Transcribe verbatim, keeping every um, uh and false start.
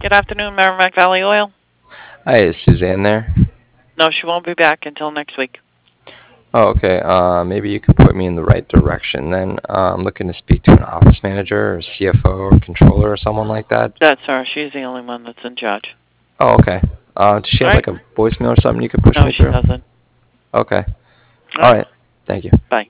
Good afternoon, Merrimack Valley Oil. Hi, is Suzanne there? No, she won't be back until next week. Oh, okay. Uh, maybe you could point me in the right direction then. Uh, I'm looking to speak to an office manager or C F O or controller or someone like that. That's her. She's the only one that's in charge. Oh, okay. Uh, does she All have right? like a voicemail or something you could push No, me she through? doesn't. Okay. All All right. right. Thank you. Bye.